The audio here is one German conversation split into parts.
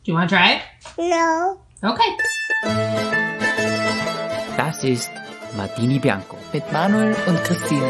Do you want to try it? No. Okay. Das ist Martini Bianco. Mit Manuel und Christina.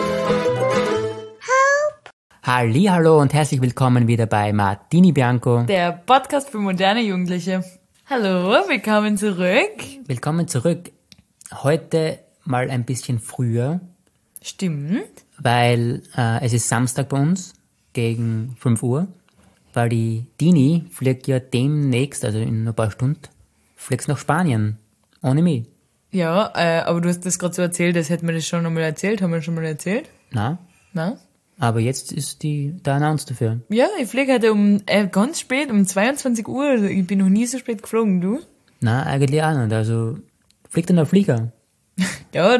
Hallihallo und herzlich willkommen wieder bei Martini Bianco. Der Podcast für moderne Jugendliche. Hallo, willkommen zurück. Willkommen zurück. Heute mal ein bisschen früher, Stimmt. weil es ist Samstag bei uns gegen 5 Uhr, weil die Dini fliegt ja demnächst, also in ein paar Stunden, fliegt nach Spanien, ohne mich. Ja, aber du hast das gerade so erzählt, als hätten wir das schon einmal erzählt. Haben wir schon mal erzählt? Na, Na? aber jetzt ist der Announce dafür. Ja, ich fliege heute ganz spät, um 22 Uhr. Also ich bin noch nie so spät geflogen, du? Na, eigentlich auch nicht, also fliegt dann der Flieger. Ja,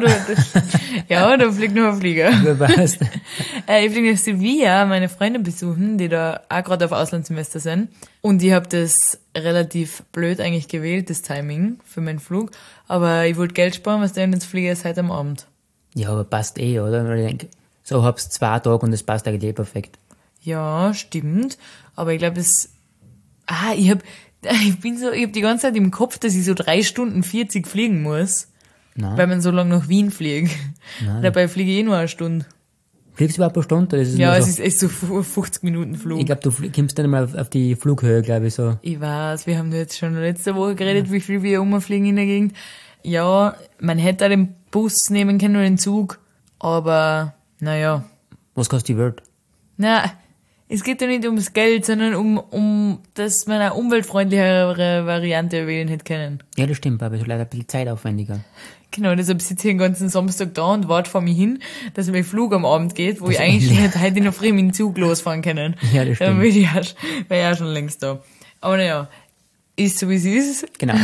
da fliegt noch ein Flieger. Wer weiß. Ich fliege nach Sevilla, meine Freunde besuchen, die da auch gerade auf Auslandssemester sind. Und ich habe das relativ blöd eigentlich gewählt, das Timing für meinen Flug. Aber ich wollte Geld sparen, was denn jetzt fliege ich heute am Abend. Ja, aber passt oder? Weil ich denke, so hab's 2 Tage und es passt eigentlich perfekt. Ja, stimmt. Aber ich glaube, ich hab die ganze Zeit im Kopf, dass ich so 3 Stunden 40 fliegen muss. Nein. Weil man so lange nach Wien fliegt. Nein. Dabei fliege ich nur eine Stunde. Fliegst du überhaupt eine Stunde? Das ist Ja, nur es so, ist echt so 50 Minuten Flug. ich glaube, du kommst nicht mal auf die Flughöhe, glaube ich, so. Ich weiß, wir haben jetzt schon letzte Woche geredet, wie viel wir rumfliegen in der Gegend. Ja, man hätte auch den Bus nehmen können oder den Zug, aber naja. Was kostet die Welt? Na, es geht ja nicht ums Geld, sondern um dass man eine umweltfreundlichere Variante wählen hätte können. Ja, das stimmt, aber es ist leider ein bisschen zeitaufwendiger. Genau, deshalb sitze ich den ganzen Samstag da und warte vor mir hin, dass mein Flug am Abend geht, wo ich eigentlich schon hätte heute noch früh mit dem Zug losfahren können. Ja, das stimmt. Dann wäre ich ja schon längst da. Aber naja, ist so wie es ist. Genau.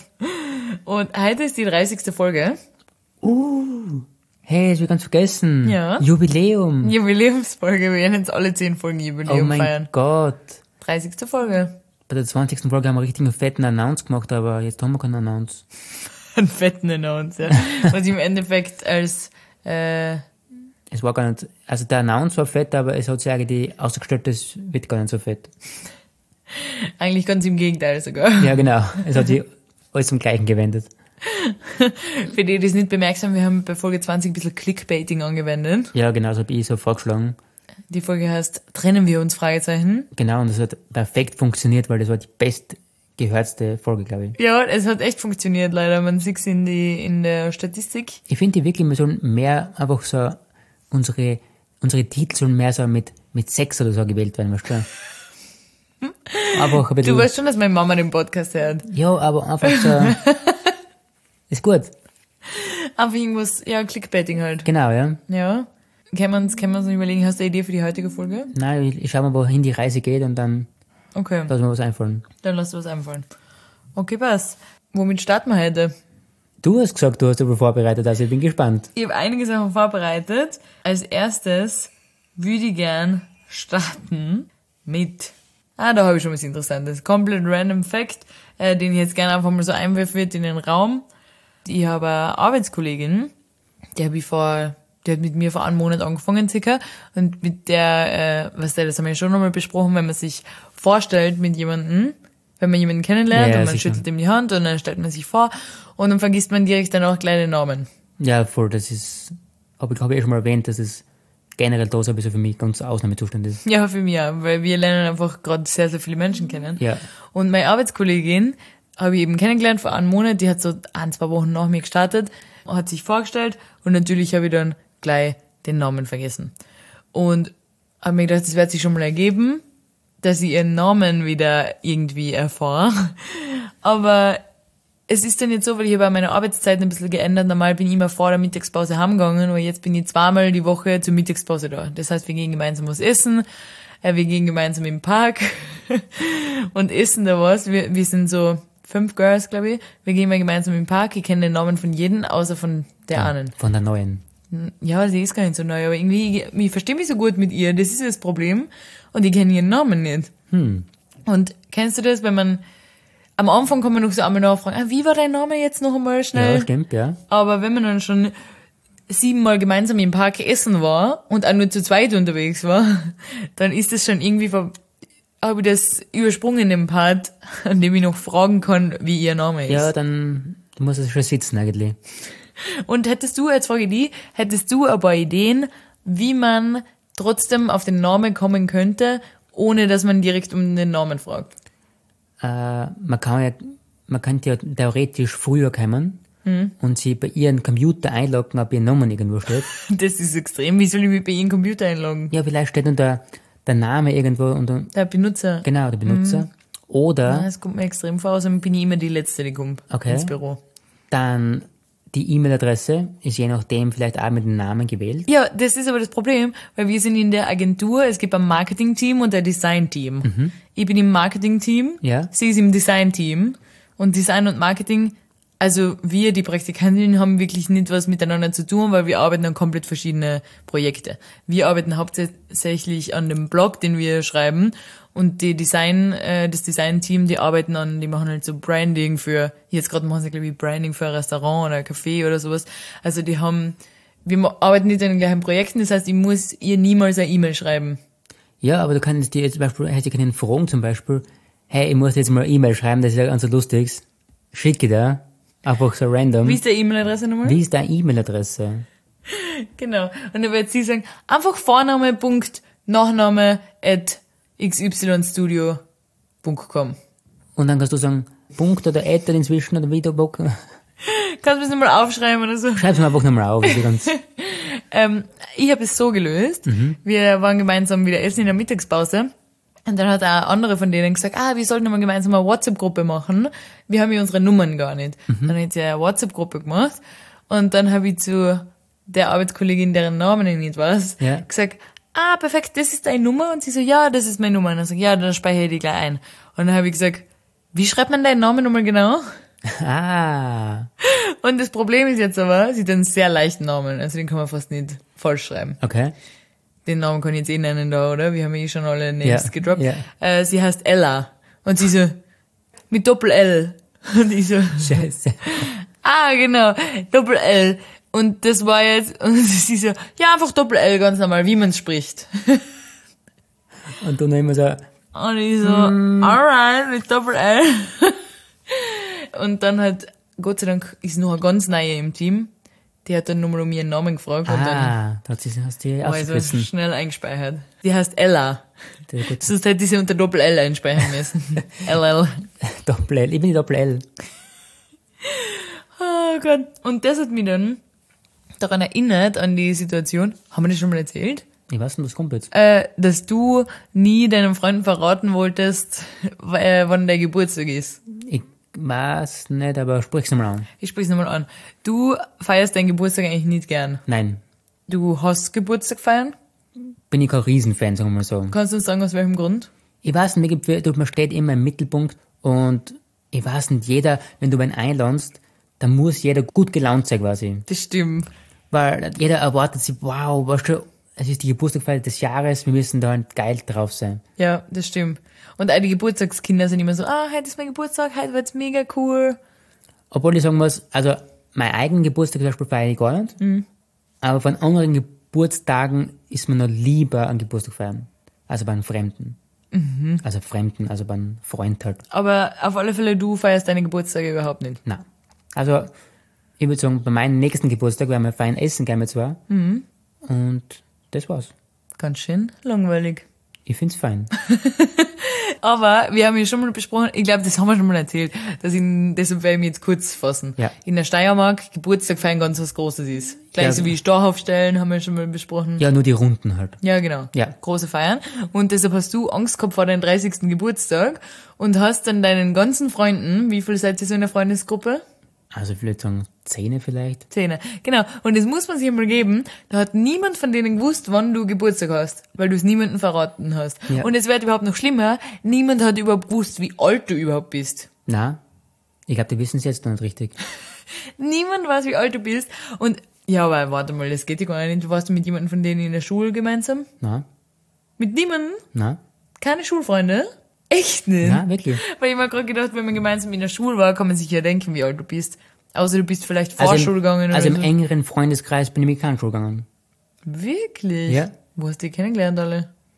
Und heute ist die 30. Folge. Hey, das hab ich ganz vergessen. Ja. Jubiläum. Jubiläumsfolge. Wir werden jetzt alle 10 Folgen Oh Jubiläum mein feiern. Gott. 30. Folge. Bei der 20. Folge haben wir richtig einen fetten Announce gemacht, aber jetzt haben wir keinen Announce. Einen fetten Announce, ja. Was im Endeffekt als, Es war gar nicht, also der Announce war fett, aber es hat sich eigentlich ausgestellt, das wird gar nicht so fett. eigentlich ganz im Gegenteil sogar. Ja, genau. Es hat sich alles zum Gleichen gewendet. Für die, die es nicht bemerkt haben, wir haben bei Folge 20 ein bisschen Clickbaiting angewendet. Ja, genau, das habe ich so vorgeschlagen. Die Folge heißt Trennen wir uns? Fragezeichen. Genau, und das hat perfekt funktioniert, weil das war die bestgehörtste Folge, glaube ich. Ja, es hat echt funktioniert, leider. Man sieht es in der Statistik. Ich finde die wirklich, wir sollen mehr einfach so, unsere Titel sollen mehr so mit Sex oder so gewählt werden, weißt du? Einfach ein bisschen, Du weißt schon, dass meine Mama den Podcast hört. ja, aber einfach so, ist gut. Einfach irgendwas, ja, Clickbaiting halt. Genau, ja. Ja. Können wir uns noch überlegen, hast du eine Idee für die heutige Folge? Nein, ich schau mal, wohin die Reise geht und dann Okay, lass mir was einfallen. dann lass dir was einfallen. Okay, passt. Womit starten wir heute? Du hast gesagt, du hast aber vorbereitet, also ich bin gespannt. Ich habe einige Sachen vorbereitet. Als erstes würde ich gern starten mit... da habe ich schon was Interessantes. Komplett random Fact, den ich jetzt gerne einfach mal so einwerfen würde in den Raum. Ich habe eine Arbeitskollegin, die hat mit mir vor einem Monat angefangen, circa. Und mit der, das haben wir ja schon nochmal besprochen, wenn man sich vorstellt mit jemandem, wenn man jemanden kennenlernt Ja, und man sicher. schüttelt ihm die Hand und dann stellt man sich vor und dann vergisst man direkt dann auch gleich den Namen. Ja, voll, das ist, hab ich schon mal erwähnt, dass es generell da sowieso für mich ganz Ausnahmezustand ist. Ja, für mich auch, weil wir lernen einfach gerade sehr, sehr viele Menschen kennen. Ja. Und meine Arbeitskollegin habe ich eben kennengelernt vor einem Monat, die hat so 1-2 Wochen nach mir gestartet, hat sich vorgestellt und natürlich habe ich dann gleich den Namen vergessen. Und habe mir gedacht, das wird sich schon mal ergeben, dass ich ihren Namen wieder irgendwie erfahre. Aber es ist dann jetzt so, weil ich habe auch meine Arbeitszeiten ein bisschen geändert. Normal bin ich immer vor der Mittagspause heimgegangen, aber jetzt bin ich 2-mal die Woche zur Mittagspause da. Das heißt, wir gehen gemeinsam was essen, wir gehen gemeinsam im Park und essen da was. Wir sind so 5 Girls, glaube ich. Wir gehen mal gemeinsam im Park. Ich kenne den Namen von jedem, außer von der einen. Von der neuen. Ja, sie ist gar nicht so neu, aber irgendwie, ich verstehe mich so gut mit ihr. Das ist das Problem. Und ich kenne ihren Namen nicht. Und kennst du das, wenn man, am Anfang kann man noch so einmal nachfragen, wie war dein Name jetzt noch einmal schnell? Ja, stimmt, ja. Aber wenn man dann schon 7-mal gemeinsam im Park essen war und auch nur zu zweit unterwegs war, dann ist es schon irgendwie habe ich das übersprungen in dem Part, an dem ich noch fragen kann, wie ihr Name ist. Ja, dann muss es schon sitzen eigentlich. Und hättest du ein paar Ideen, wie man trotzdem auf den Namen kommen könnte, ohne dass man direkt um den Namen fragt? Man könnte ja theoretisch früher kommen und sie bei ihren Computer einloggen, ob ihr Name irgendwo steht. Das ist extrem. Wie soll ich mich bei Ihrem Computer einloggen? Ja, vielleicht steht dann der Name irgendwo unter. Der Benutzer. Genau, der Benutzer. Oder Das kommt mir extrem vor, außerdem bin ich immer die Letzte, die kommt ins Büro. dann die E-Mail-Adresse ist je nachdem vielleicht auch mit dem Namen gewählt. Ja, das ist aber das Problem, weil wir sind in der Agentur, es gibt ein Marketing-Team und ein Design-Team. Ich bin im Marketing-Team, Ja. sie ist im Design-Team und Design und Marketing, also wir, die Praktikantinnen, haben wirklich nicht was miteinander zu tun, weil wir arbeiten an komplett verschiedene Projekte. Wir arbeiten hauptsächlich an dem Blog, den wir schreiben, und das Design-Team, die machen halt so Branding jetzt gerade machen sie glaube ich Branding für ein Restaurant oder ein Café oder sowas. Also wir arbeiten nicht an den gleichen Projekten, das heißt, ich muss ihr niemals eine E-Mail schreiben. Ja, aber du kannst dir jetzt zum Beispiel, hätte ich können fragen zum Beispiel, hey, ich muss jetzt mal eine E-Mail schreiben, das ist ja ganz so lustig. Schicke da, einfach so random. Wie ist der E-Mail-Adresse nochmal? Wie ist deine E-Mail-Adresse? Genau. Und dann wird sie sagen, einfach Vorname, Punkt, Nachname, @xystudio.com. Und dann kannst du sagen, Punkt oder Ad oder inzwischen oder wieder Bock. Kannst du das nochmal aufschreiben oder so? Schreib's mir einfach nochmal auf. Also ganz Ich habe es so gelöst. Wir waren gemeinsam wieder essen in der Mittagspause. Und dann hat eine andere von denen gesagt, wir sollten mal gemeinsam eine WhatsApp-Gruppe machen. Wir haben ja unsere Nummern gar nicht. Dann hat sie eine WhatsApp-Gruppe gemacht. Und dann habe ich zu der Arbeitskollegin, deren Namen ich nicht weiß, gesagt, perfekt, das ist deine Nummer? Und sie so, ja, das ist meine Nummer. Und dann sag ich, ja, dann speichere ich die gleich ein. Und dann habe ich gesagt, wie schreibt man deinen Namen nochmal genau? Und das Problem ist jetzt aber, sie hat einen sehr leichten Namen, also den kann man fast nicht falsch schreiben. Okay. Den Namen kann ich jetzt nennen da, oder? Wir haben schon alle Names gedroppt. Ja. Sie heißt Ella. Und sie so, mit Doppel-L. Und ich so, Scheiße. genau, Doppel-L. Und das war jetzt, und sie so, ja, einfach Doppel-L, ganz normal, wie man es spricht. Und dann immer so, Und ich so, alright, mit Doppel-L. Und dann hat, Gott sei Dank, ist noch eine ganz neue im Team. Die hat dann nochmal um ihren Namen gefragt und dann da hast du war ich so ausgewissen. schnell eingespeichert. Die heißt Ella. Gut. Sonst hätte ich sie unter Doppel-L einspeichern müssen. LL. Doppel-L, ich bin die Doppel-L. Oh Gott. Und das hat mich dann daran erinnert, an die Situation, haben wir das schon mal erzählt? Ich weiß nicht, was kommt jetzt. Dass du nie deinen Freunden verraten wolltest, wann der Geburtstag ist. Ich weiß nicht, aber sprich's nochmal an. Ich sprich's nochmal an. Du feierst deinen Geburtstag eigentlich nicht gern. Nein. Du hast Geburtstag feiern? Bin ich kein Riesenfan, sagen wir mal so. Kannst du uns sagen, aus welchem Grund? Ich weiß nicht, man steht immer im Mittelpunkt und ich weiß nicht, wenn du wen einladest, dann muss jeder gut gelaunt sein quasi. Das stimmt. Weil jeder erwartet sich, wow, weißt du, es ist die Geburtstagsfeier des Jahres, wir müssen da halt geil drauf sein. Ja, das stimmt. Und all die Geburtstagskinder sind immer so, heute ist mein Geburtstag, heute wird's mega cool. Obwohl ich sagen muss, also meinen eigenen Geburtstag zum Beispiel feiere ich gar nicht, aber von anderen Geburtstagen ist mir noch lieber an Geburtstag feiern, also bei einem Fremden. Also bei einem Freund halt. Aber auf alle Fälle, du feierst deine Geburtstage überhaupt nicht. Nein. Also, ich würde sagen, bei meinem nächsten Geburtstag werden wir fein essen gehen wir zwar. Und das war's. Ganz schön langweilig. Ich find's fein. Aber wir haben ja schon mal besprochen, ich glaube, das haben wir schon mal erzählt, deshalb werde ich mich jetzt kurz fassen. Ja. In der Steiermark Geburtstag feiern ganz was Großes ist. Gleich Ja. so wie Storhaufstellen, haben wir schon mal besprochen. Ja, nur die Runden halt. Ja, genau. Ja. Große Feiern. Und deshalb hast du Angst gehabt vor deinem 30. Geburtstag und hast dann deinen ganzen Freunden, wie viel seid ihr so in der Freundesgruppe? Also ich würde sagen 10 vielleicht. 10. Genau. Und das muss man sich einmal geben. Da hat niemand von denen gewusst, wann du Geburtstag hast, weil du es niemandem verraten hast. Ja. Und es wird überhaupt noch schlimmer. Niemand hat überhaupt gewusst, wie alt du überhaupt bist. Na, ich glaube, die wissen es jetzt noch nicht richtig. Niemand weiß, wie alt du bist. Und, ja, aber warte mal, das geht ja gar nicht. Du warst mit jemandem von denen in der Schule gemeinsam? Na, Mit niemandem? na, Keine Schulfreunde? Echt nicht? na, wirklich. Weil ich mir gerade gedacht, wenn man gemeinsam in der Schule war, kann man sich ja denken, wie alt du bist. Außer du bist vielleicht Vorschule gegangen Also oder im so. engeren Freundeskreis bin ich mit keiner Schule gegangen. Wirklich? Ja. Wo hast du die kennengelernt alle?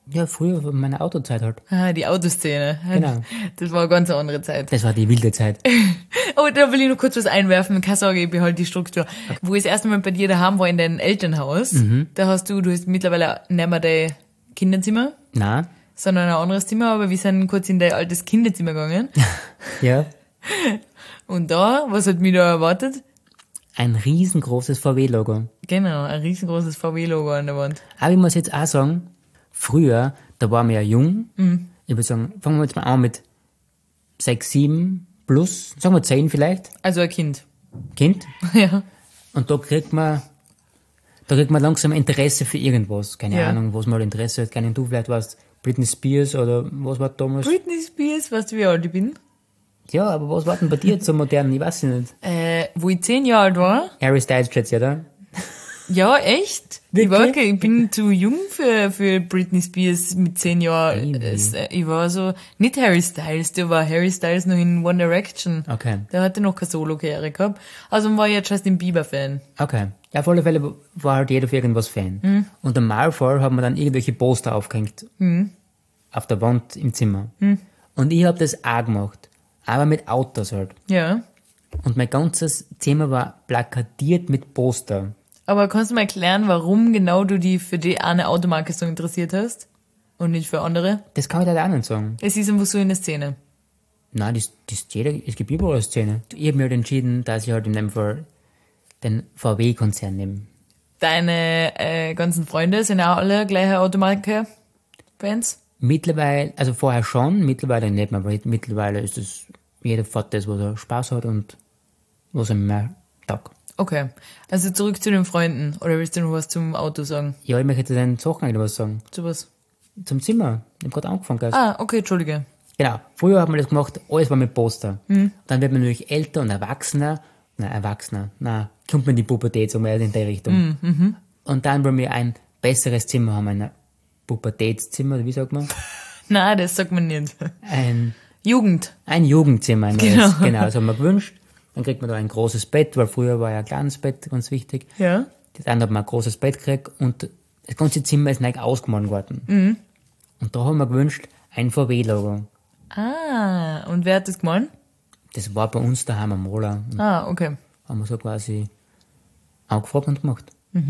Ja, früher in meiner Autozeit halt. Ah, die Autoszene. Genau. Das war eine ganz andere Zeit. Das war die wilde Zeit. Oh, da will ich noch kurz was einwerfen. Keine Sorge, ich behalte die Struktur. Wo ich das erste Mal bei dir daheim war, in deinem Elternhaus, da hast du hast mittlerweile nicht mehr dein Kinderzimmer, Na, sondern ein anderes Zimmer, aber wir sind kurz in dein altes Kinderzimmer gegangen. ja. Und da, was hat mich da erwartet? Ein riesengroßes VW-Logo. Genau, ein riesengroßes VW-Logo an der Wand. Aber ich muss jetzt auch sagen, früher, da waren wir ja jung. Ich würde sagen, fangen wir jetzt mal an mit 6, 7 plus, sagen wir 10 vielleicht, Also ein Kind. Kind. Ja. Und da kriegt man langsam Interesse für irgendwas. Keine Ja. Ahnung, was man halt Interesse hat. Keine Ahnung, du vielleicht warst Britney Spears oder was war damals? Britney Spears, weißt du, wie alt ich bin? Ja, aber was war denn bei dir jetzt so modern? Ich weiß nicht. Wo ich 10 Jahre alt war. Harry Styles schätze ich, oder? Ja, echt? Wirklich? Ich bin zu jung für Britney Spears mit 10 Jahren. Ich war so, nicht Harry Styles, der war Harry Styles noch in One Direction. Okay. Der hatte noch keine Solo-Karriere gehabt. Also war ich jetzt Justin Bieber-Fan. Okay. Ja, auf alle Fälle war halt jeder für irgendwas Fan. Und am Malfall haben wir dann irgendwelche Poster aufgehängt. Auf der Wand im Zimmer. Und ich habe das auch gemacht. Aber mit Autos halt. Ja. Und mein ganzes Zimmer war plakatiert mit Poster. Aber kannst du mal erklären, warum genau du die für die eine Automarke so interessiert hast? Und nicht für andere? Das kann ich leider auch nicht sagen. Es ist einfach so in der Szene. Nein, es gibt überall eine Szene. Ich habe mir halt entschieden, dass ich halt in dem Fall den VW-Konzern nehme. Deine ganzen Freunde sind auch alle gleiche Automarke-Fans? Mittlerweile, also vorher schon, mittlerweile nicht mehr, weil mittlerweile ist es, jeder fährt das, was er Spaß hat und was ihm mehr taugt. Okay. Also zurück zu den Freunden. Oder willst du noch was zum Auto sagen? Ja, ich möchte den Sachen eigentlich was sagen. Zu was? Zum Zimmer. Ich habe gerade angefangen. Gell? Ah, okay, Entschuldige. Genau. Früher hat man das gemacht, alles war mit Poster. Dann wird man natürlich älter und erwachsener. Kommt man in die Pubertät, so mehr in die Richtung. Und dann wollen wir ein besseres Zimmer haben, ein Pubertätszimmer, oder wie sagt man? Nein, das sagt man nicht. Ein Jugend. Jugendzimmer. Ein Genau. neues. Genau, das haben wir gewünscht. Dann kriegt man da ein großes Bett, weil früher war ja ein kleines Bett ganz wichtig. Ja. Dann hat man ein großes Bett gekriegt und das ganze Zimmer ist neu ausgemalt worden. Und da haben wir gewünscht, ein VW-Logo. Ah, und wer hat das gemahlen? Das war bei uns daheim am Maler. Und Ah, okay. haben wir so quasi angefragt und gemacht.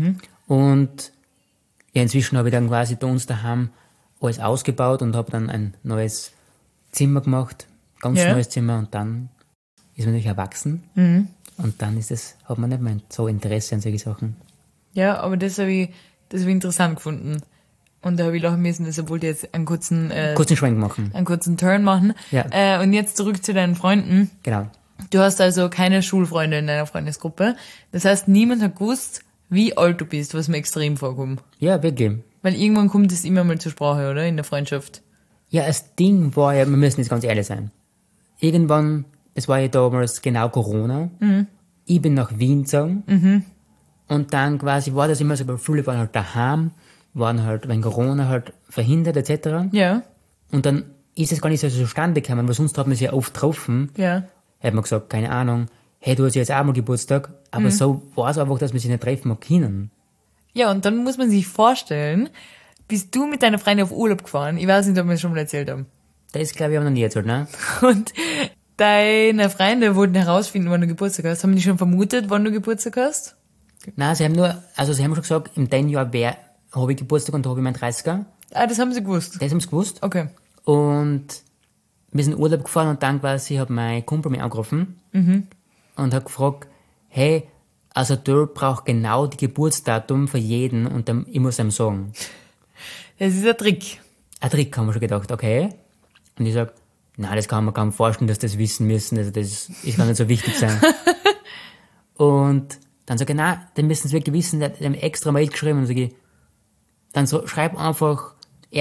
Und ja, inzwischen habe ich dann quasi bei uns daheim alles ausgebaut und habe dann ein neues Zimmer gemacht, ganz Ja. neues Zimmer, und dann ist man natürlich erwachsen und dann hat man nicht mehr so Interesse an solche Sachen. Ja, aber das hab ich interessant gefunden. Und da habe ich lachen müssen, deshalb wollte ich jetzt einen kurzen Schwenk machen. Turn machen. Ja. Und jetzt zurück zu deinen Freunden. Genau. Du hast also keine Schulfreunde in deiner Freundesgruppe. Das heißt, niemand hat gewusst, wie alt du bist, was mir extrem vorkommt. Ja, wirklich. Weil irgendwann kommt es immer mal zur Sprache, oder? In der Freundschaft. Ja, das Ding war ja, wir müssen jetzt ganz ehrlich sein. Irgendwann, es war ja damals genau Corona. Ich bin nach Wien gezogen. Und dann quasi war das immer so, weil viele waren halt daheim, waren halt wegen Corona halt verhindert etc. Ja. Und dann ist es gar nicht so zustande gekommen, weil sonst hat man sich ja oft getroffen. Ja. Hätte man gesagt, keine Ahnung, hey, du hast jetzt auch mal Geburtstag. Aber so war es einfach, dass man sich nicht treffen mag können. Ja, und dann muss man sich vorstellen, bist du mit deiner Freundin auf Urlaub gefahren? Ich weiß nicht, ob wir es schon mal erzählt haben. Das glaube ich aber noch nie erzählt, ne? Und deine Freunde wollten herausfinden, wann du Geburtstag hast. Haben die schon vermutet, wann du Geburtstag hast? Nein, sie haben schon gesagt, im den Jahr habe ich Geburtstag und da habe ich meinen 30er. Ah, das haben sie gewusst. Das haben sie gewusst. Okay. Und wir sind in Urlaub gefahren und dann quasi hat mein Kumpel mich angerufen und hat gefragt, hey, also der braucht genau die Geburtsdatum für jeden und dann, ich muss ihm sagen. Das ist ein Trick. Ein Trick, haben wir schon gedacht, okay. Und ich sag, nein, das kann man kaum vorstellen, dass das wissen müssen, also das kann nicht so wichtig sein. Und dann sage ich, nein, den müssen sie wirklich wissen, der hat ihm extra Mail geschrieben und sage ich, dann schreib einfach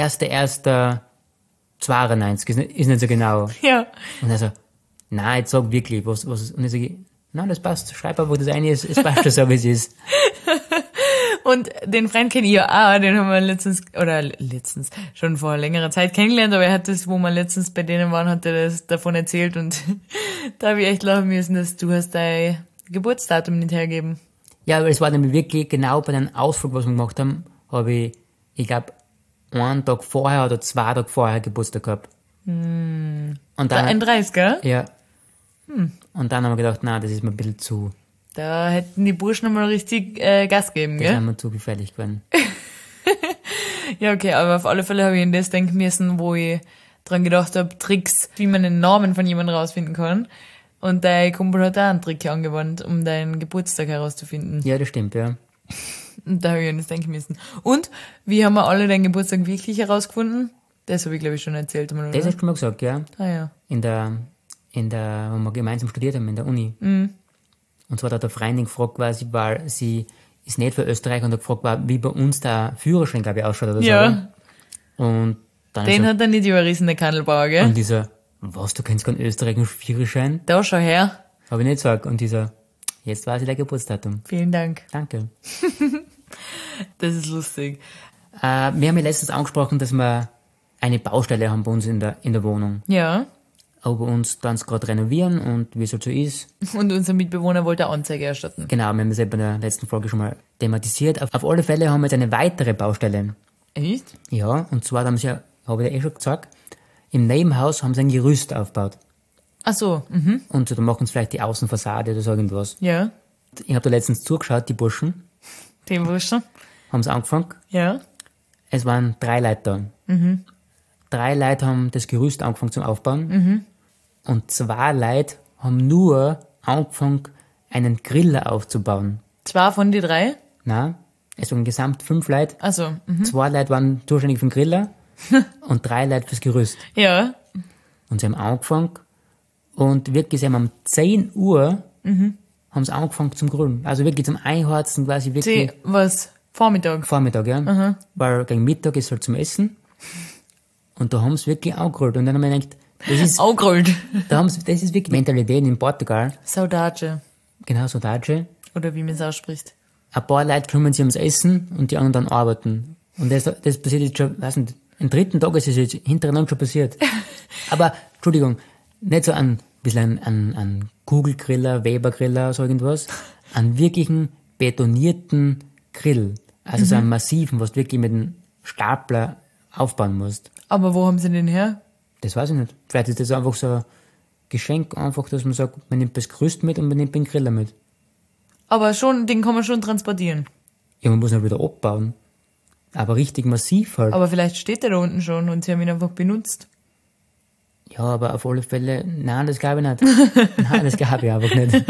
1.1.92, ist nicht so genau. Ja. Und er so, nein, jetzt sag wirklich, was ist. Und ich sage, nein, das passt, schreib einfach das eine, es passt schon so, wie es ist. Und den Freund kenne ich ja auch, den haben wir letztens, schon vor längerer Zeit kennengelernt, aber er hat das, wo wir letztens bei denen waren, hat er das davon erzählt und da habe ich echt lachen müssen, dass du hast dein Geburtsdatum nicht hergeben. Ja, aber es war nämlich wirklich genau bei dem Ausflug, was wir gemacht haben, habe ich glaube, einen Tag vorher oder 2 Tage vorher Geburtstag gehabt. Und Der dann, 31er? ja. Und dann haben wir gedacht, na, das ist mir ein bisschen zu, Da hätten die Burschen einmal richtig Gas geben, das gell? ist mir zu gefährlich geworden. Ja, okay, aber auf alle Fälle habe ich an das denken müssen, wo ich dran gedacht habe, Tricks, wie man den Namen von jemandem rausfinden kann. Und dein Kumpel hat auch einen Trick angewandt, um deinen Geburtstag herauszufinden. Ja, das stimmt, ja. Und da habe ich an das denken müssen. Und, wie haben wir alle deinen Geburtstag wirklich herausgefunden? Das habe ich, glaube ich, schon erzählt. Oder? Das hast du mal gesagt, ja. Ah ja. In der, wo wir gemeinsam studiert haben, in der Uni. Und zwar hat der Freundin gefragt, quasi, weil sie ist nicht für Österreich und hat gefragt, wie bei uns der Führerschein, glaube ich, ausschaut oder so. Ja. Und dann Den ist hat er nicht überrissen, der Kandelbauer, gell? und dieser, was, du kennst keinen österreichischen Führerschein? Da schau her. Habe ich nicht gesagt. Und dieser, jetzt weiß ich dein Geburtsdatum. Vielen Dank. Danke. Das ist lustig. Wir haben ja letztens angesprochen, dass wir eine Baustelle haben bei uns in der Wohnung. Ja. Aber uns dann gerade renovieren und wie es halt so ist. Und unser Mitbewohner wollte Anzeige erstatten. Genau, wir haben das ja bei der letzten Folge schon mal thematisiert. Auf alle Fälle haben wir jetzt eine weitere Baustelle. Echt? Ja, und zwar haben sie ja, habe ich ja eh schon gesagt, im Nebenhaus haben sie ein Gerüst aufgebaut. Ach so, Und so, da machen sie vielleicht die Außenfassade oder so irgendwas. Ja. Ich habe da letztens zugeschaut, die Burschen, Den Burschen. haben sie angefangen. Ja. Es waren 3 Leute da. 3 Leute haben das Gerüst angefangen zum Aufbauen. Und 2 Leute haben nur angefangen, einen Griller aufzubauen. 2 von die 3? Nein, es waren gesamt 5 Leute. Ach so, 2 Leute waren zuständig für den Griller und 3 Leute fürs Gerüst. Ja. Und sie haben angefangen und wirklich, sie haben um 10 Uhr haben sie angefangen zum Grillen. Also wirklich zum Einheizen quasi wirklich Was? Vormittag? Vormittag, ja. Weil gegen Mittag ist halt zum Essen. Und da haben sie wirklich angegrillt. Und dann haben wir gedacht, das ist, Augrollt. das ist wirklich Mentalität in Portugal. Saudade. Genau, so Datsche. Oder wie man es ausspricht. Ein paar Leute kümmern sich ums Essen und die anderen dann arbeiten. Und das passiert jetzt schon, weiß nicht, am 3. Tag ist es jetzt hintereinander schon passiert. Aber, Entschuldigung, nicht so ein bisschen ein Kugelgriller, Webergriller, so irgendwas. Einen wirklichen betonierten Grill. Also so einen massiven, was du wirklich mit einem Stapler aufbauen musst. Aber wo haben sie den her? Das weiß ich nicht. Vielleicht ist das einfach so ein Geschenk, einfach, dass man sagt, man nimmt das Gerüst mit und man nimmt den Griller mit. Aber schon, den kann man schon transportieren. Ja, man muss ihn wieder abbauen. Aber richtig massiv halt. Aber vielleicht steht der da unten schon und sie haben ihn einfach benutzt. Ja, aber auf alle Fälle, nein, das glaube ich nicht. Nein, das glaube ich einfach nicht.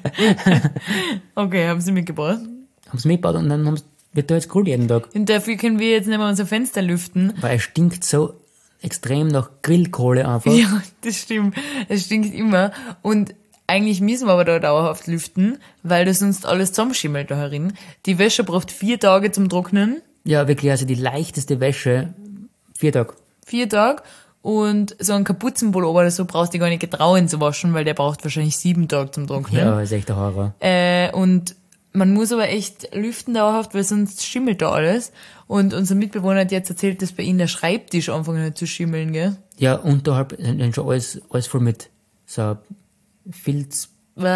Okay, haben sie mitgebracht. Haben sie mitgebaut und dann wird da jetzt Grill jeden Tag. Und dafür können wir jetzt nicht mehr unser Fenster lüften. Weil es stinkt so extrem nach Grillkohle einfach. Ja, das stimmt. Es stinkt immer. Und eigentlich müssen wir aber da dauerhaft lüften, weil das sonst alles zusammenschimmelt da herin. Die Wäsche braucht 4 Tage zum Trocknen. Ja, wirklich, also die leichteste Wäsche, 4 Tage. 4 Tage. Und so ein Kapuzenpullover oder so brauchst du gar nicht getrauen zu waschen, weil der braucht wahrscheinlich 7 Tage zum Trocknen. Ja, ist echt der Horror. Und man muss aber echt lüften dauerhaft, weil sonst schimmelt da alles. Und unser Mitbewohner hat jetzt erzählt, dass bei ihm der Schreibtisch anfangen hat zu schimmeln, gell? Ja, unterhalb dann schon alles voll mit so Filz.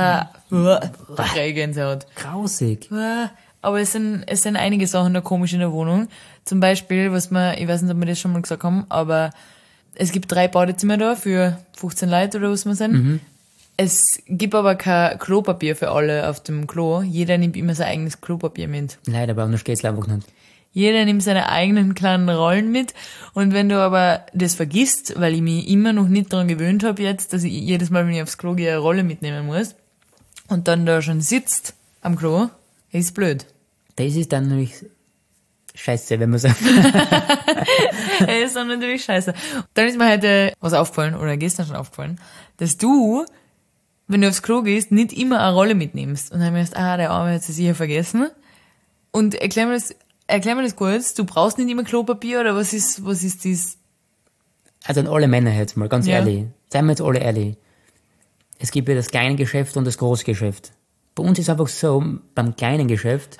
Gänsehaut. Grausig. Aber es sind einige Sachen da komisch in der Wohnung. Zum Beispiel, ich weiß nicht, ob wir das schon mal gesagt haben, aber es gibt 3 Badezimmer da für 15 Leute oder was wir sind. Es gibt aber kein Klopapier für alle auf dem Klo. Jeder nimmt immer sein eigenes Klopapier mit. Leider, aber anders geht's einfach nicht. Jeder nimmt seine eigenen kleinen Rollen mit. Und wenn du aber das vergisst, weil ich mich immer noch nicht daran gewöhnt habe jetzt, dass ich jedes Mal, wenn ich aufs Klo gehe, eine Rolle mitnehmen muss und dann da schon sitzt am Klo, ist blöd. Das ist dann nämlich scheiße, wenn man sagt. Das ist dann natürlich scheiße. Dann ist mir heute was aufgefallen, oder gestern schon aufgefallen, dass du, wenn du aufs Klo gehst, nicht immer eine Rolle mitnimmst. Und dann habe ich gedacht, der Arme hat sie sicher vergessen. Und erklär mir das kurz, du brauchst nicht immer Klopapier, oder was ist das? Also an alle Männer jetzt mal, ganz Ja. ehrlich. Seien wir jetzt alle ehrlich. Es gibt ja das kleine Geschäft und das große Geschäft. Bei uns ist einfach so, beim kleinen Geschäft,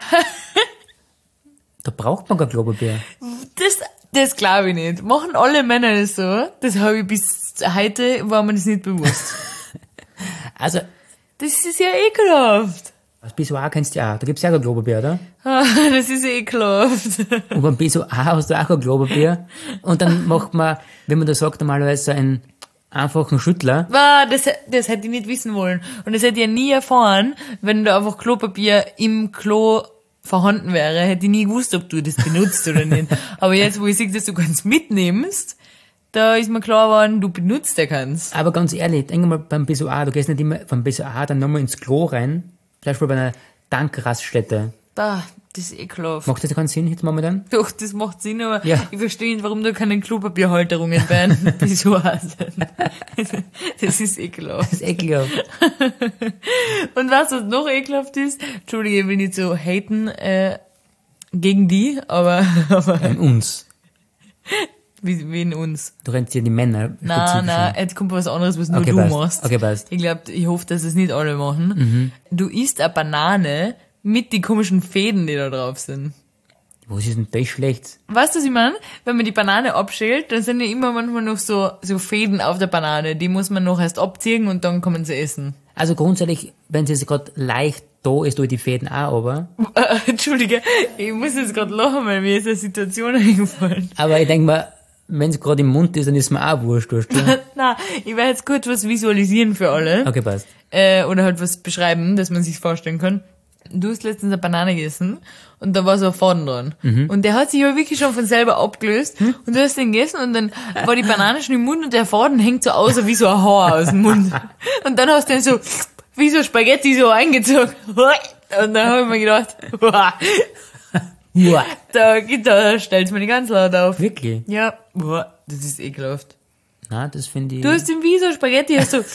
da braucht man kein Klopapier. Das glaube ich nicht. Machen alle Männer das so? Das habe ich bis heute, war mir das nicht bewusst. Also, Das ist ja ekelhaft. Das Pissoir kennst du ja auch. Da gibt's ja auch kein Klopapier, oder? Das ist ekelhaft. Und beim Pissoir hast du auch kein Klopapier. Und dann macht man, wenn man da sagt, normalerweise so einen einfachen Schüttler. Das hätte ich nicht wissen wollen. Und das hätte ich ja nie erfahren, wenn da einfach Klopapier im Klo vorhanden wäre. Hätte ich nie gewusst, ob du das benutzt oder nicht. Aber jetzt, wo ich sehe, dass du ganz mitnimmst, da ist mir klar geworden, du benutzt ja keins. Aber ganz ehrlich, denk mal beim Pissoir, du gehst nicht immer beim Pissoir dann nochmal ins Klo rein. Zum Beispiel bei einer Tankraststätte. Das ist ekelhaft. Macht das keinen Sinn jetzt momentan? Doch, das macht Sinn, aber Ja. ich verstehe nicht, warum da keine Klopapierhalterungen bei einem Pissoir sind. Das ist ekelhaft. Das ist ekelhaft. Und was noch ekelhaft ist, Entschuldige, ich will nicht so haten gegen die, aber Uns. wie in uns. Du rennst hier die Männer. Nein, jetzt kommt was anderes, was nur Okay, du passt. machst. Okay, passt. Ich hoffe, dass es nicht alle machen. Du isst eine Banane mit die komischen Fäden, die da drauf sind. Was ist denn das schlecht? Weißt du, was ich meine? Wenn man die Banane abschält, dann sind ja immer manchmal noch so Fäden auf der Banane. Die muss man noch erst abziehen und dann kann man sie essen. Also grundsätzlich, wenn es jetzt gerade leicht da ist, durch die Fäden auch, aber. Entschuldige, ich muss jetzt gerade lachen, weil mir ist eine Situation eingefallen. Aber ich denke mal, wenn es gerade im Mund ist, dann ist mir auch wurscht, weißt du? Nein, ich werde jetzt kurz was visualisieren für alle. Okay, passt. Oder halt was beschreiben, dass man sich vorstellen kann. Du hast letztens eine Banane gegessen und da war so ein Faden dran. Und der hat sich ja wirklich schon von selber abgelöst und du hast den gegessen und dann war die Banane schon im Mund und der Faden hängt so aus wie so ein Haar aus dem Mund. Und dann hast du den so wie so Spaghetti so eingezogen. Und dann habe ich mir gedacht, Uah. da stellt's mir die ganz laut auf. Wirklich? Ja, das ist ekelhaft. Na, das finde ich. Du hast den wie so Spaghetti, hast du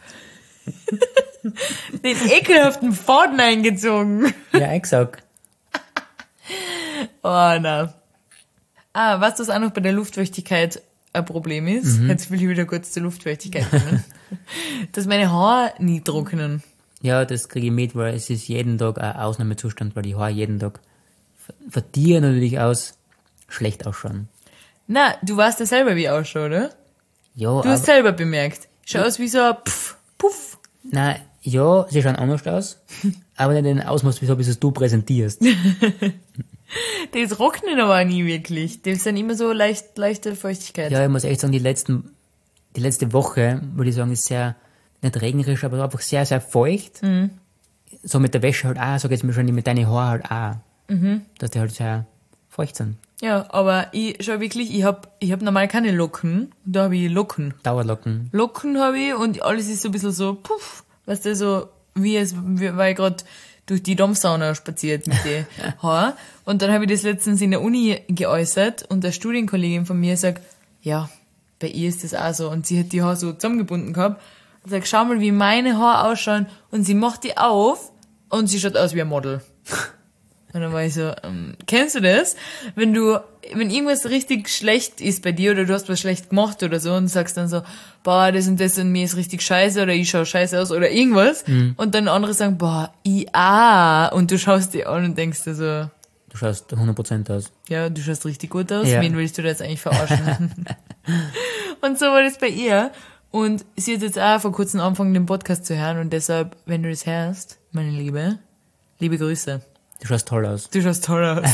den ekelhaften Faden eingezogen. Ja, exakt. Oh, na. Was das auch noch bei der Luftfeuchtigkeit ein Problem ist, jetzt will ich wieder kurz zur Luftfeuchtigkeit kommen, dass meine Haare nie trocknen. Ja, das kriege ich mit, weil es ist jeden Tag ein Ausnahmezustand, weil die Haare jeden Tag von dir natürlich aus schlecht ausschauen. Na, du weißt ja selber, wie ich ausschaue, oder? Ja, Du hast selber bemerkt. Schau aus wie so ein Puff. nein, ja, sie schauen anders aus, aber nicht in dem Ausmaß, wie es du präsentierst. Die trocknen aber auch nie wirklich. Die sind immer so leichte Feuchtigkeit. Ja, ich muss echt sagen, die letzte Woche, würde ich sagen, ist sehr, nicht regnerisch, aber einfach sehr, sehr feucht. So mit der Wäsche halt auch, so geht's mir schon mit deinen Haaren halt auch. Dass die halt sehr feucht sind. Ja, aber ich schau wirklich, ich hab normal keine Locken. Da habe ich Locken. Dauerlocken. Locken habe ich und alles ist so ein bisschen so, puff, weißt du, so weil ich gerade durch die Domsauna spaziert mit den Haaren. Und dann habe ich das letztens in der Uni geäußert und eine Studienkollegin von mir sagt, ja, bei ihr ist das auch so. Und sie hat die Haare so zusammengebunden gehabt und sagt, schau mal, wie meine Haare ausschauen. Und sie macht die auf und sie schaut aus wie ein Model. Und dann war ich so, kennst du das? Wenn irgendwas richtig schlecht ist bei dir oder du hast was schlecht gemacht oder so und sagst dann so, boah, das und mir ist richtig scheiße oder ich schaue scheiße aus oder irgendwas. Und dann andere sagen, boah, und du schaust dir an und denkst dir so, Du schaust 100% aus. ja, du schaust richtig gut aus, Ja. wen willst du da jetzt eigentlich verarschen? Und so war das bei ihr. Und sie hat jetzt auch vor kurzem angefangen, den Podcast zu hören und deshalb, wenn du das hörst, meine liebe Grüße. Du schaust toll aus. Du schaust toll aus.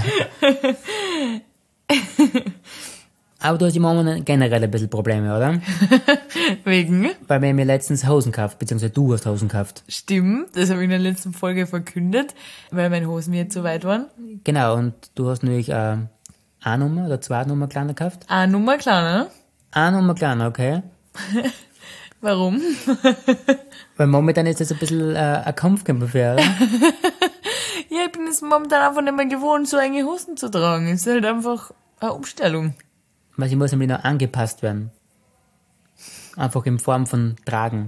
Aber du hast im Moment generell ein bisschen Probleme, oder? Wegen? Weil wir haben ja letztens Hosen gekauft, beziehungsweise du hast Hosen gekauft. Stimmt, das habe ich in der letzten Folge verkündet, weil meine Hosen jetzt so weit waren. Genau, und du hast natürlich eine Nummer oder 2 Nummer kleiner gekauft. Ah, Nummer kleiner. Eine Nummer kleiner, okay. Warum? Weil momentan ist das ein bisschen ein Kampfkämpfer für, oder? Ja, ich bin es momentan einfach nicht mehr gewohnt, so enge Hosen zu tragen. Es ist halt einfach eine Umstellung. Weil sie muss nämlich noch angepasst werden. Einfach in Form von Tragen.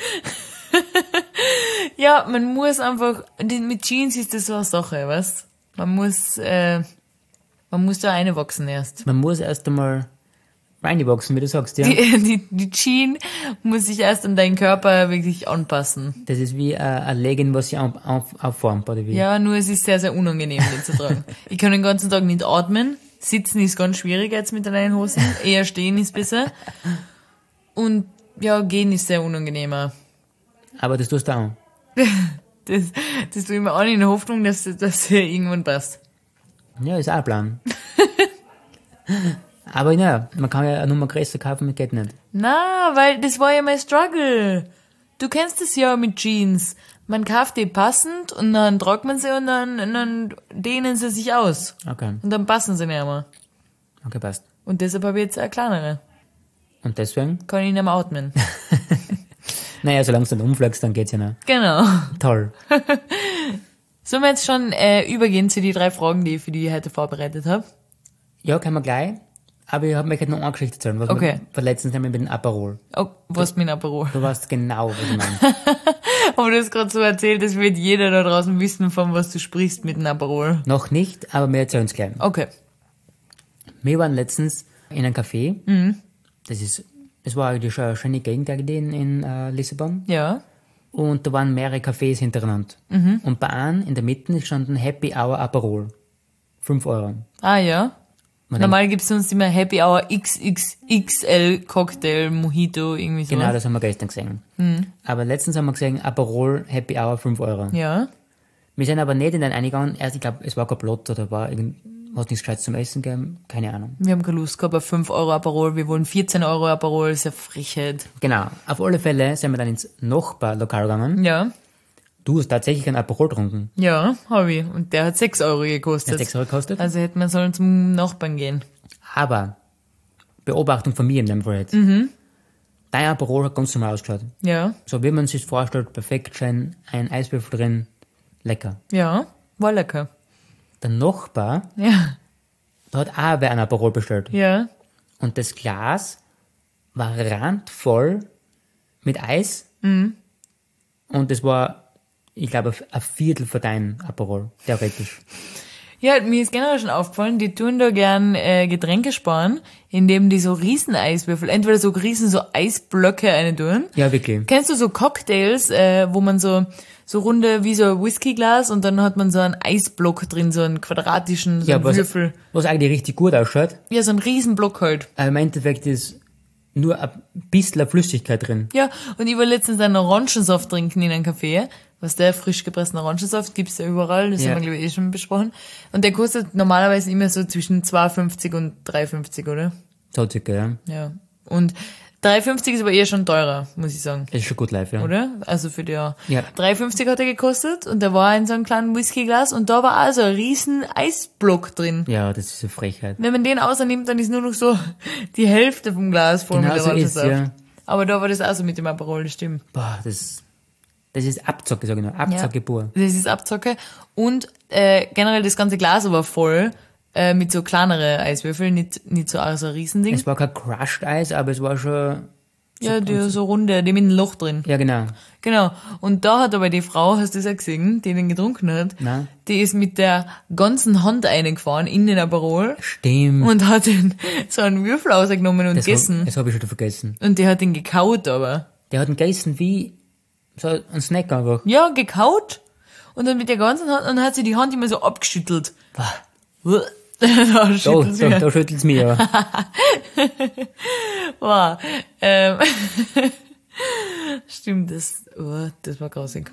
Ja, man muss einfach, mit Jeans ist das so eine Sache, weißt? Man muss da reinwachsen erst. Man muss erst einmal reinwachsen, wie du sagst, ja. Die Jeans muss sich erst an deinen Körper wirklich anpassen. Das ist wie ein Legging, was sich aufformt, oder wie? Ja, nur es ist sehr, sehr unangenehm, den zu tragen. Ich kann den ganzen Tag nicht atmen. Sitzen ist ganz schwierig jetzt mit den Hosen. Eher stehen ist besser. Und ja, gehen ist sehr unangenehmer. Aber das tust du auch. Das tue ich mir an in der Hoffnung, dass hier irgendwann passt. Ja, ist auch ein Plan. Aber ja, man kann ja eine Nummer größer kaufen, das geht nicht. Na, weil das war ja mein Struggle. Du kennst es ja mit Jeans. Man kauft die passend und dann tragt man sie und dann dehnen sie sich aus. Okay, Und dann passen sie nicht mehr. okay, passt. Und deshalb habe ich jetzt eine kleinere. Und deswegen? Kann ich nicht mehr atmen. Naja, solange du dann umfliegst, dann geht's ja noch. Genau. Toll. Sollen wir jetzt schon übergehen zu die 3 Fragen, die ich für die heute vorbereitet habe? Ja, können wir gleich. Aber ich habe mir gerade noch eine Geschichte erzählen, was Okay. wir letztens nämlich mit dem Aperol. Oh, was mit Aperol? Du weißt genau, was ich meine. Aber du hast gerade so erzählt, das wird jeder da draußen wissen, von was du sprichst mit dem Aperol. Noch nicht, aber wir erzählen es gleich. Okay. Wir waren letztens in einem Café. Mhm. Es war eigentlich schon eine schöne Gegend in Lissabon. Ja. Und da waren mehrere Cafés hintereinander. Mhm. Und bei einem in der Mitte stand ein Happy Hour Aperol. 5 Euro. Ah, ja. Man Normal gibt's sonst immer Happy Hour XXXL Cocktail, Mojito, irgendwie so. Genau, das haben wir gestern gesehen. Aber letztens haben wir gesehen, Aperol Happy Hour 5 Euro. Ja. Wir sind aber nicht in den eingegangen. Erst, ich glaube, es war kein Plot oder hat nichts Gescheites zum Essen gegeben. Keine Ahnung. Wir haben keine Lust gehabt auf 5 Euro Aperol, wir wollen 14 Euro Aperol, ist ja Frechheit. Genau. Auf alle Fälle sind wir dann ins Nachbarlokal gegangen. Ja. Du hast tatsächlich einen Aperol getrunken. Ja, habe ich. Und der hat 6 Euro gekostet. Der hat 6 Euro gekostet. Also hätte man sollen zum Nachbarn gehen. Aber, Beobachtung von mir in dem Fall jetzt. Dein Aperol hat ganz normal ausgeschaut. Ja. So wie man sich vorstellt, perfekt schön, ein Eiswürfel drin, lecker. Ja. War lecker. Der Nachbar, Ja. da hat auch wer ein Aperol bestellt. Ja. Und das Glas war randvoll mit Eis. Und das war, ich glaube, ein Viertel von deinem Aperol, theoretisch. Ja, mir ist generell schon aufgefallen, die tun da gern Getränke sparen, indem die so riesen Eiswürfel, entweder so riesen so Eisblöcke eine tun. Ja, wirklich. Kennst du so Cocktails, wo man so runde wie so ein Whiskyglas und dann hat man so einen Eisblock drin, so einen quadratischen so Ja, einen was Würfel. eigentlich richtig gut ausschaut. Ja, so ein Riesenblock halt. Aber im Endeffekt ist nur ein bisschen Flüssigkeit drin. Ja, und ich war letztens einen Orangensaft trinken in einem Café. Was der frisch gepressten Orangensaft gibt's ja überall, das Ja. haben wir glaube ich schon besprochen. Und der kostet normalerweise immer so zwischen 2,50 und 3,50, oder? So circa, ja. Ja. Und 3,50 ist aber eher schon teurer, muss ich sagen. Das ist schon gut live, ja. Oder? Also für die Ja. 3,50 hat er gekostet und der war in so einem kleinen Whiskyglas und da war also ein riesen Eisblock drin. Ja, das ist eine Frechheit. Wenn man den außernimmt, dann ist nur noch so die Hälfte vom Glas voll Genau mit so ist, Orangensaft. ja. Aber da war das auch so mit dem Aperol, das stimmt. Boah, das ist Abzocke, sag ich nur. Abzocke pur. Das ist Abzocke. Und generell das ganze Glas war voll mit so kleinere Eiswürfel, nicht so ein Riesending. Es war kein Crushed Eis, aber es war schon, Ja, die so runde, die mit einem Loch drin. ja genau. Genau. Und da hat aber die Frau, hast du das auch gesehen, die den getrunken hat, Nein. die ist mit der ganzen Hand eingefahren in den Aperol Stimmt. und hat den, so einen Würfel rausgenommen und gegessen. Das habe ich schon wieder vergessen. Und die hat den gekaut aber. Der hat ihn gegessen wie so ein Snack einfach. Ja, gekaut. Und dann mit der ganzen Hand, und dann hat sie die Hand immer so abgeschüttelt. Boah. Da schüttelt sie. Da schüttelt's mich ja. Wow. Stimmt, das war grausig.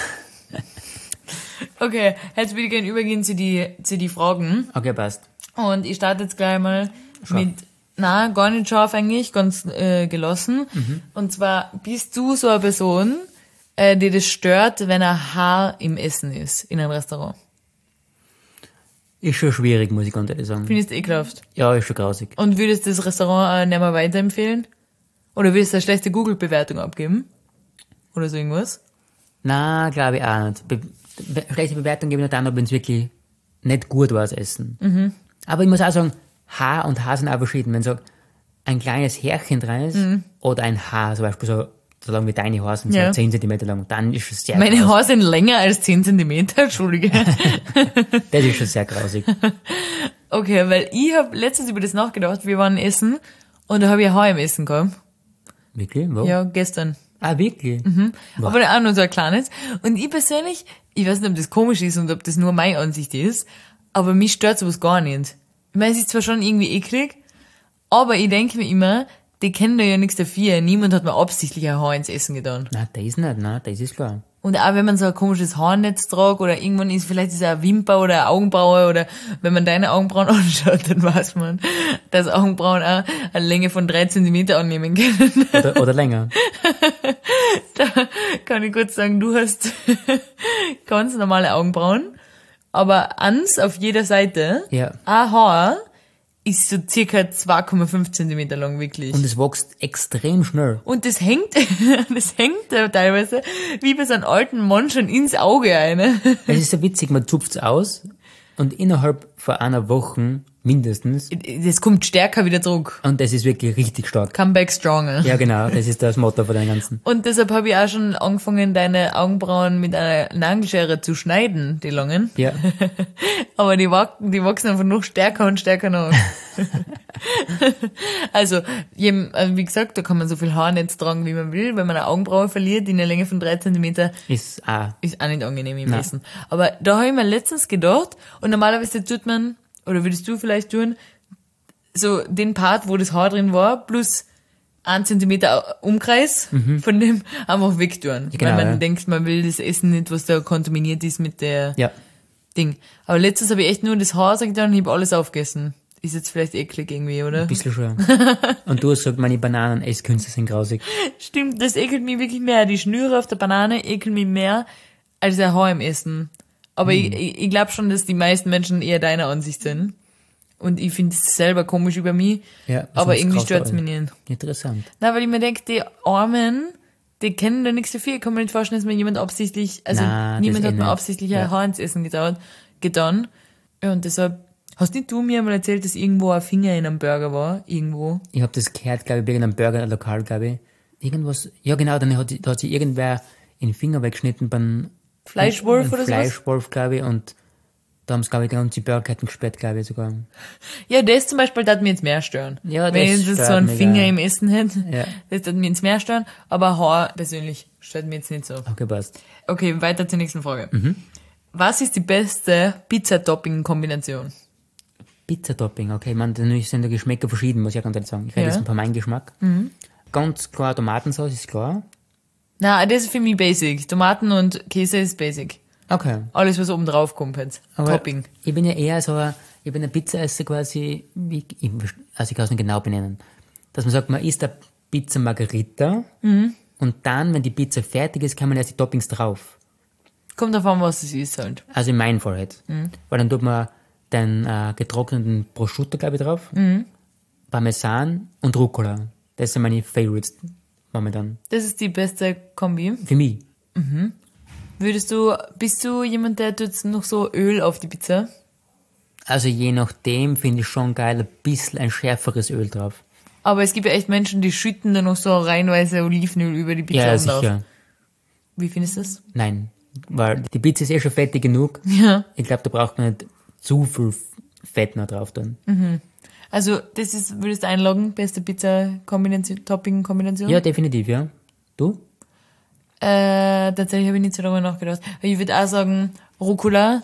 Okay, jetzt würde ich gerne übergehen zu die Fragen. Okay, passt. Und ich starte jetzt gleich mal mit, na, gar nicht scharf eigentlich, ganz gelassen. Und zwar, bist du so eine Person, die das stört, wenn ein Haar im Essen ist, in einem Restaurant? Ist schon schwierig, muss ich ganz ehrlich sagen. Findest du ekelhaft? Ja, ist schon grausig. Und würdest du das Restaurant nicht mehr weiterempfehlen? Oder würdest du eine schlechte Google-Bewertung abgeben? Oder so irgendwas? Na, glaube ich auch nicht. Schlechte Bewertung gebe ich nur dann, wenn es wirklich nicht gut war, das Essen. Aber ich muss auch sagen, Haar und Haar sind auch verschieden. Wenn so ein kleines Härchen dran ist, oder ein Haar, zum Beispiel so lang wie deine Haare sind, Ja. so 10 Zentimeter lang, dann ist es sehr Meine grausig. Haare sind länger als 10 Zentimeter, Entschuldige. Das ist schon sehr grausig. Okay, weil ich habe letztens über das nachgedacht, wir waren essen und da habe ich ein Haar im Essen gehabt. Wirklich? Wo? Ja, gestern. Ah, wirklich? Aber auch nur so ein kleines. Und ich persönlich, ich weiß nicht, ob das komisch ist und ob das nur meine Ansicht ist, aber mich stört sowas gar nicht. Ich meine, es ist zwar schon irgendwie eklig, aber ich denke mir immer, die kennen da ja nichts dafür. Niemand hat mir absichtlich ein Haar ins Essen getan. Nein, das nicht, nein, das ist klar. Und auch wenn man so ein komisches Haarnetz tragt oder irgendwann ist vielleicht ist es eine Wimper oder eine Augenbraue oder wenn man deine Augenbrauen anschaut, dann weiß man, dass Augenbrauen auch eine Länge von 3 Zentimeter annehmen können. Oder länger. Da kann ich kurz sagen, du hast ganz normale Augenbrauen, aber eins auf jeder Seite, Ja. ein Haar ist so circa 2,5 Zentimeter lang, wirklich. Und es wächst extrem schnell. Und das hängt teilweise wie bei so einem alten Mann schon ins Auge eine. Es ist so witzig, man zupft's aus und innerhalb von einer Woche mindestens, Das kommt stärker wieder zurück. und das ist wirklich richtig stark. Comeback stronger. Ja, genau, das ist das Motto von den Ganzen. Und deshalb habe ich auch schon angefangen, deine Augenbrauen mit einer Nagelschere zu schneiden, die langen. Ja, Aber die wachsen einfach noch stärker und stärker nach. Also, wie gesagt, da kann man so viel Haarnetz tragen, wie man will. Wenn man eine Augenbraue verliert, in der Länge von 3 Zentimeter, ist auch. ist auch nicht angenehm im Nein. Essen. Aber da habe ich mir letztens gedacht, und normalerweise tut man, oder würdest du vielleicht tun, so den Part, wo das Haar drin war, plus 1 Zentimeter Umkreis von dem einfach wegtun. Ja, genau, weil man ja. denkt, man will das Essen nicht, was da kontaminiert ist mit der Ja, Ding. Aber letztens habe ich echt nur das Haar getan und ich habe alles aufgegessen. Ist jetzt vielleicht eklig irgendwie, oder? ein bisschen schon. Und du hast gesagt, meine Bananen-Esskünste sind grausig. Stimmt, das ekelt mich wirklich mehr. Die Schnüre auf der Banane ekeln mich mehr als ein Haar im Essen. Aber ich glaube schon, dass die meisten Menschen eher deiner Ansicht sind. Und ich finde es selber komisch über mich. Ja, aber sonst irgendwie graust du stört's mich alle. nicht. Interessant. Na, weil ich mir denke, die Armen, die kennen da nichts dafür. Ich kann mir nicht vorstellen, dass mir jemand absichtlich, also Na, niemand das hat mir nicht. absichtlich ein Ja. Haar ins Essen getan. Ja, und deshalb, hast nicht du mir mal erzählt, dass irgendwo ein Finger in einem Burger war? Irgendwo? Ich habe das gehört, glaube ich, bei irgendeinem Burger-Lokal, glaube ich. Irgendwas, ja genau, da hat sich irgendwer den Finger weggeschnitten beim Fleischwolf beim oder sowas? Fleischwolf, glaube ich, und da haben sie, glaube ich, die ganze Burgerketten gesperrt, glaube ich, sogar. Ja, das zum Beispiel, das mir jetzt mehr stören. Ja, wenn das ich jetzt so stört einen mich, Finger ja. im Essen hätte, Ja. das würde mir jetzt mehr stören. Aber Haar persönlich stört mir jetzt nicht so. Okay, passt. Okay, weiter zur nächsten Frage. Mhm. Was ist die beste Pizza-Topping-Kombination? Pizza-Topping, okay, man, natürlich sind die Geschmäcker verschieden, muss ich auch ganz ehrlich sagen. Ich rede Ja. jetzt von meinem Geschmack. Ganz klar, Tomatensauce ist klar. Na, das ist für mich basic. Tomaten und Käse ist basic. Okay. Alles, was oben drauf kommt jetzt. Aber Topping. ich bin ja eher so ich bin ein Pizzaesser quasi, also ich kann es nicht genau benennen, dass man sagt, man isst eine Pizza Margherita und dann, wenn die Pizza fertig ist, kann man erst die Toppings drauf. Kommt davon, was es ist halt. Also in meinem Fall jetzt. Weil dann tut man den getrockneten Prosciutto, glaube ich, drauf, Parmesan und Rucola. Das sind meine Favorites momentan. Das ist die beste Kombi. Für mich. Bist du jemand, der tut noch so Öl auf die Pizza? Also je nachdem finde ich schon geil, ein bisschen ein schärferes Öl drauf. Aber es gibt ja echt Menschen, die schütten da noch so reihenweise Olivenöl über die Pizza Ja, oben drauf. sicher. Wie findest du das? Nein, weil die Pizza ist eh schon fettig genug. Ja. Ich glaube, da braucht man nicht zu viel Fett noch drauf tun. Also, das ist, würdest du einloggen, beste Pizza-Kombination, Topping-Kombination? Ja, definitiv, ja. Du? Tatsächlich habe ich nicht so darüber nachgedacht. Aber ich würde auch sagen, Rucola,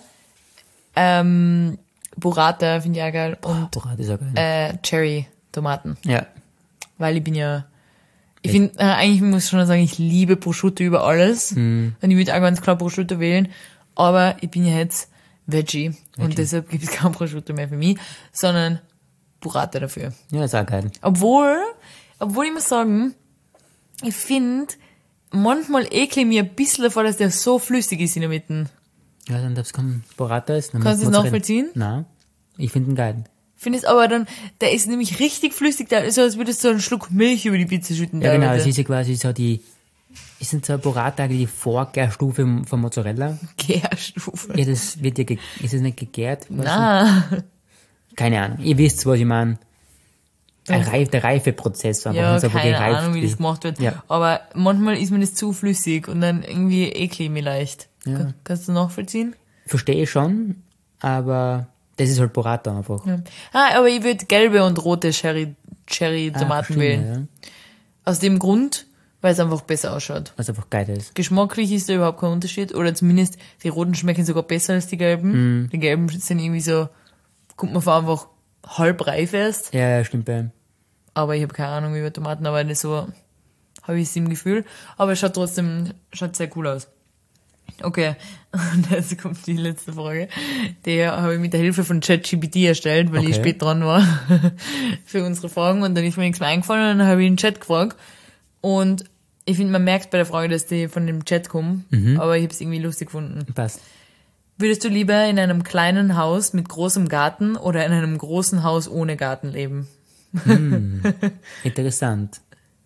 Burrata finde ich auch geil und Burrata ist auch geil. Cherry-Tomaten. Ja. Weil ich bin ja, ich finde, eigentlich muss ich schon sagen, ich liebe Prosciutto über alles. Und ich würde auch ganz klar Prosciutto wählen. Aber ich bin ja jetzt Veggie. Und deshalb gibt es kein Prosciutto mehr für mich, sondern Burrata dafür. Ja, ist auch geil. Obwohl ich muss sagen, ich finde, manchmal ekle ich mir ein bisschen davor, dass der so flüssig ist in der Mitte. Ja, dann darf's kommen. Burrata ist. Dann Kannst du muss das Mozzarella. nachvollziehen? Nein. Ich finde ihn geil. Finde es aber dann, der ist nämlich richtig flüssig, da ist so, als würdest du so einen Schluck Milch über die Pizza schütten. Ja, genau. teilweise. Es ist ja quasi so ist so ein Burrata eigentlich die Vorgärstufe von Mozzarella? Gärstufe. Ja, das wird ja, ist es nicht gegärt? Weiß Na, nicht. Keine Ahnung. Ihr wisst, was ich meine. Der Reifeprozess einfach. ja, wenn's einfach keine gereift Ahnung, wie das ist. gemacht wird. Ja. Aber manchmal ist mir das zu flüssig und dann irgendwie ekle ich mich leicht. Ja. Kannst du nachvollziehen? Verstehe ich schon, aber das ist halt Burrata einfach. Ja. Aber ich würde gelbe und rote Cherry-Tomaten wählen. Ja. Aus dem Grund, weil es einfach besser ausschaut. Was einfach geil ist. Geschmacklich ist da überhaupt kein Unterschied. Oder zumindest die roten schmecken sogar besser als die gelben. Die gelben sind irgendwie so, kommt man vor einfach halb reif erst. Ja, stimmt bei. Aber ich habe keine Ahnung über Tomaten, aber das so habe ich es im Gefühl. Aber es schaut trotzdem, schaut sehr cool aus. Okay, und jetzt kommt die letzte Frage. Die habe ich mit der Hilfe von ChatGPT erstellt, weil ich Okay. spät dran war für unsere Fragen und dann ist mir nichts mehr eingefallen und dann habe ich den Chat gefragt. Und ich finde, man merkt bei der Frage, dass die von dem Chat kommen, aber ich habe es irgendwie lustig gefunden. Passt. Würdest du lieber in einem kleinen Haus mit großem Garten oder in einem großen Haus ohne Garten leben? Interessant.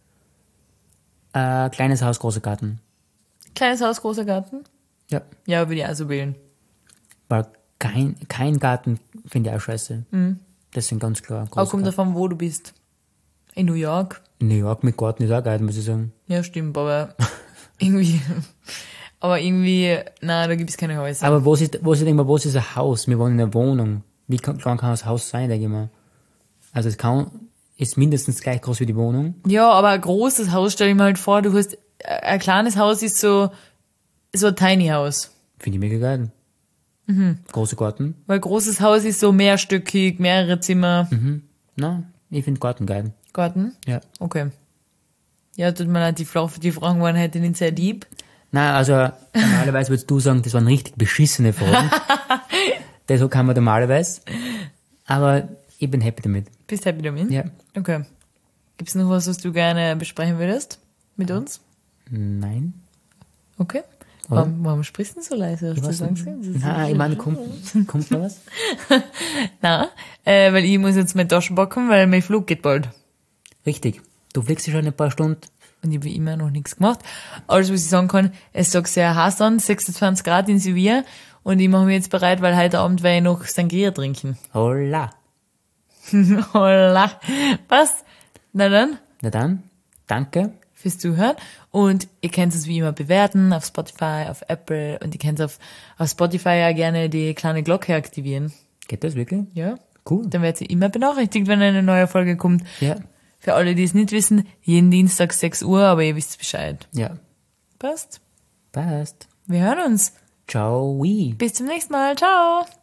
Kleines Haus, großer Garten. Kleines Haus, großer Garten? Ja. Ja, würde ich auch so wählen. Weil kein Garten finde ich auch scheiße. Deswegen ganz klar. Auch Großer kommt Garten. davon, wo du bist. In New York? In New York mit Garten ist auch geil, muss ich sagen. Ja, stimmt, aber irgendwie, na, da gibt es keine Häuser. Aber wo ist ein Haus? Wir wohnen in einer Wohnung. Wie klein kann das Haus sein, denke ich mal? Also ist mindestens gleich groß wie die Wohnung. Ja, aber ein großes Haus, stell dir mal halt vor, du hast, ein kleines Haus ist so ein Tiny House. Finde ich mega geil. Großer Garten. Weil großes Haus ist so mehrstöckig, mehrere Zimmer. Na, ich finde Garten geil. Garten? Ja. Okay. Ja, tut mir leid, die Fragen waren heute nicht sehr deep. Na, also normalerweise würdest du sagen, das waren richtig beschissene Fragen. Das kann man normalerweise. Aber ich bin happy damit. Bist happy damit? Ja. Okay. Gibt's noch was du gerne besprechen würdest mit uns? Nein. Okay. Oder? Warum sprichst du denn so leise? Hast du weiß Angst? Na, ich meine, kommt da was? Na, weil ich muss jetzt meine Taschen packen, weil mein Flug geht bald. Richtig. Du fliegst ja schon ein paar Stunden. Und ich habe immer noch nichts gemacht. Alles, was ich sagen kann, es sagt sehr heiß an, 26 Grad in Sevilla. Und ich mache mich jetzt bereit, weil heute Abend werde ich noch Sangria trinken. Hola. Holla. Passt. Na dann, Na dann, danke. fürs Zuhören. Und ihr könnt es wie immer bewerten auf Spotify, auf Apple. Und ihr könnt auf Spotify ja gerne die kleine Glocke aktivieren. Geht das wirklich? Ja. Cool. Dann werdet ihr immer benachrichtigt, wenn eine neue Folge kommt. Ja. Für alle, die es nicht wissen, jeden Dienstag 6 Uhr, aber ihr wisst Bescheid. Ja. Passt. Passt. Wir hören uns. Ciao. Bis zum nächsten Mal. Ciao.